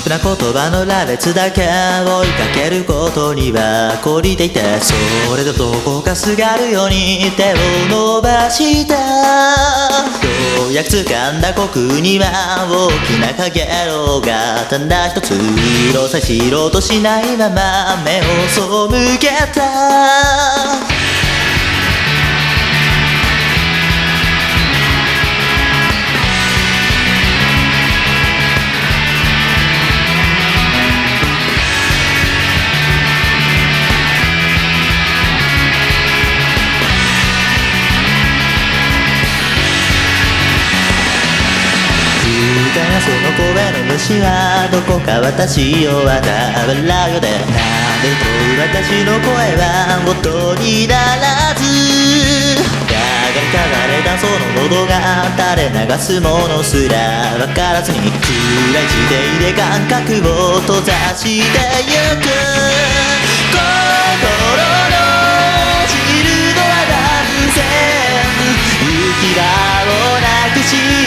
な言葉の羅列だけ追いかけることには懲りていて、それでもどこかすがるように手を伸ばした。ようやく掴んだ虚空には大きなかげろうがただ一つ、色さえ知ろうとしないまま目を背けた。その声の主はどこか私を笑うよで、なんでと私の声は音にならず、やがて嗅がれたその喉が垂れ流すものすら分からずに、暗い地底で感覚を閉ざしてゆく。心の散るのは断然行き場をなくし